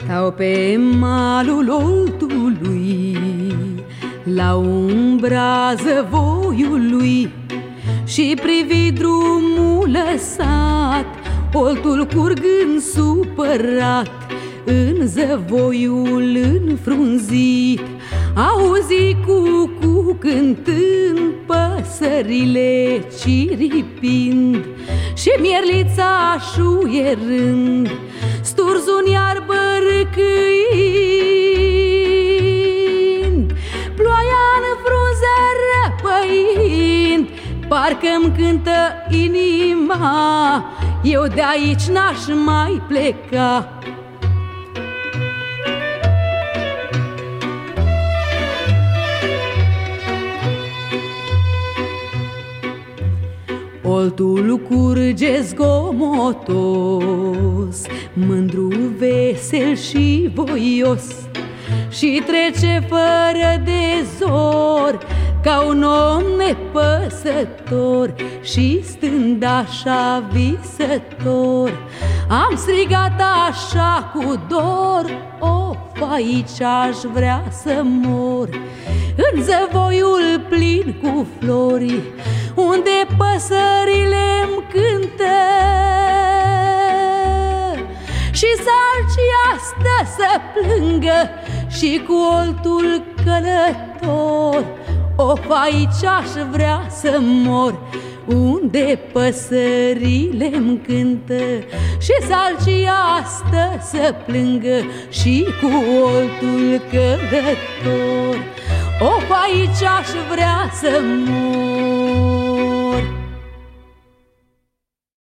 Stau pe malul Oltului, la umbra zăvoiului, și privi drumul lăsat, Oltul curgând supărat în zăvoiul înfrunzit. Auzi cucu cântând, păsările ciripind și mierlița șuierând, sturzul în iarbă râcâind, ploaia în frunză răpăind. Parcă-mi cântă inima, eu de aici n-aș mai pleca. Oltul curge zgomotos, mândru, vesel și voios, și trece fără de zor, ca un om nepăsător. Și stând așa visător, am strigat așa cu dor: of, aici aș vrea să mor. În zăvoiul plin cu flori, unde păsările-mi cântă, și salcia stă să plângă, și cu oltul călător. Of, aici aș vrea să mor, unde păsările-mi cântă, și salcia stă să plângă, și cu oltul călător. Of, aici aș vrea să mor.